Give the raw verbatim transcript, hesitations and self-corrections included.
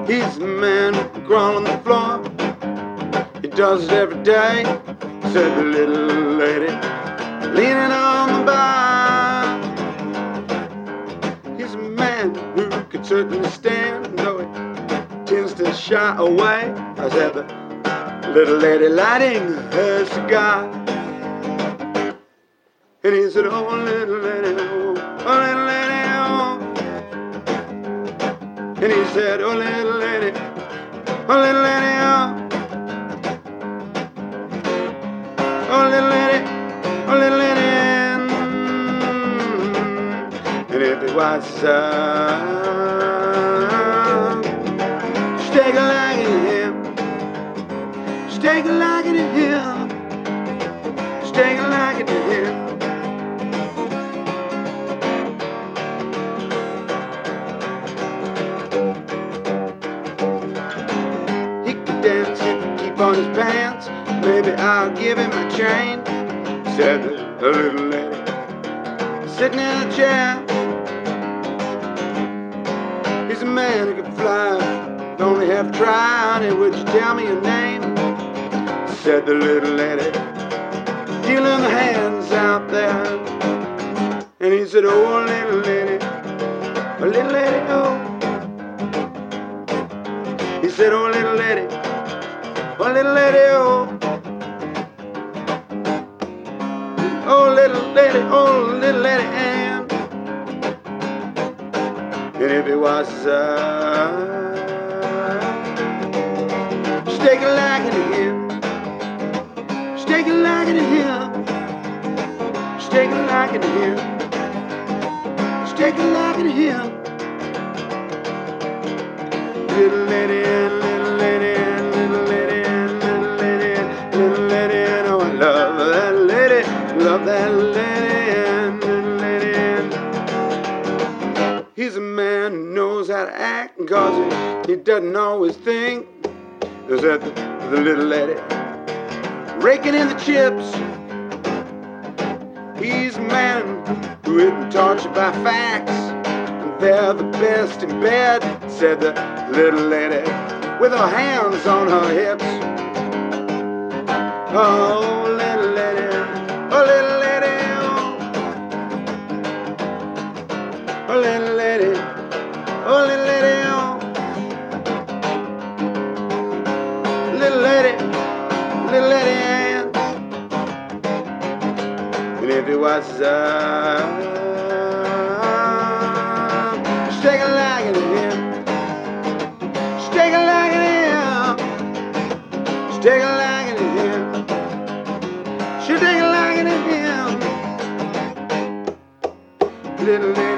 He's the man who crawl on the floor. He does it every day, said the little lady, leaning on the bar. He's a man who could certainly stand, though he tends to shy away. I said the little lady lighting her cigar. And he said, oh, little lady, oh, oh, little lady, oh. And he said, oh, little lady, oh, little lady, oh. Oh, little lady, oh, little lady. And if it was uh, just take a liking to him. Just take a liking to him. Just take a liking to him. Dance, he could keep on his pants. Maybe I'll give him a chain, said the, the little lady, sitting in a chair. He's a man who can fly, only have tried it. Would you tell me your name? Said the little lady, dealing the hands out there. And he said, oh, little lady, oh, little lady, oh. He said, oh, little lady, oh, little lady, oh. Oh, little lady, oh, little lady, and And if it was uh, just take a liking to him. Just take a liking to him. Just take a liking to him. Just take a liking to him. Little lady, little lady, little lady, little lady, little lady, oh, I love that lady, love that lady, little lady. He's a man who knows how to act, cause he, he doesn't always think. There's that the, the little lady raking in the chips. He's a man who isn't tortured by facts. They're the best in bed, said the little lady, with her hands on her hips. Oh, little lady, oh, little lady, oh, oh, little lady, oh, little lady, oh, little lady, little lady, and if it was uh, take a liking to him. Just take a liking to him. Just take a liking to him. Should take a liking to him. Little lady.